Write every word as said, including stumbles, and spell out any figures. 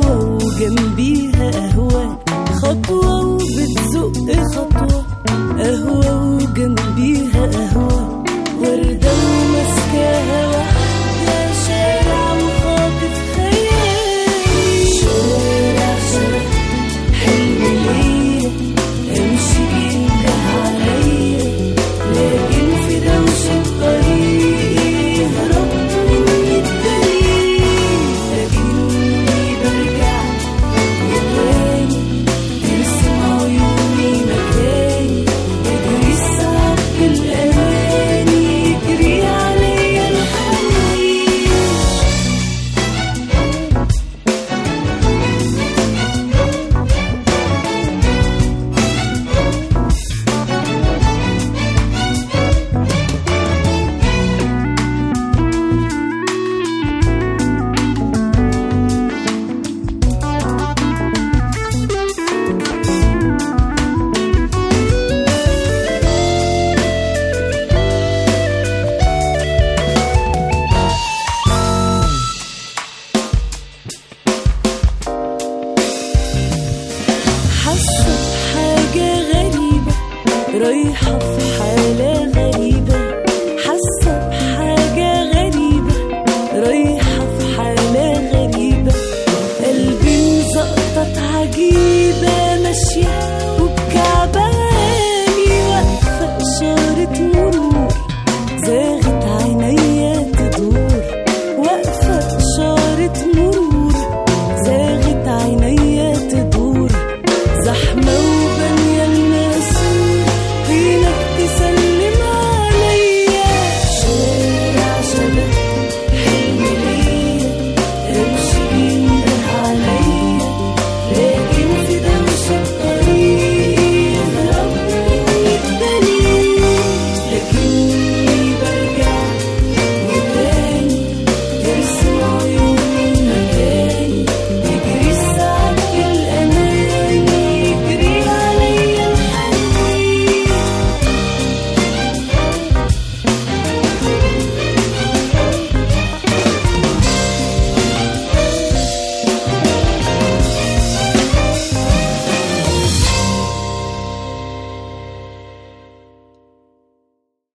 خطوة وجنبيها قهوة، خطوة وبتزق خطوة، قهوة وجنبيها قهوة، وردة وماسكاها واحدة، شارع وخاطف خيالي، شارع شارع حلم ليا امشي بيها عليا، لكن في دوشة طريقي هرب من الدليل، لكني برجع لتاني ترسم عيوني مكاني، يجري الساعات بالأماني، يجري عليا الحنين. حاسة بحاجة غريبة، رايحة في حالة غريبة، حاسة بحاجة غريبة، رايحة في حالة غريبة، قلبي مزقطط عجيبة، ماشية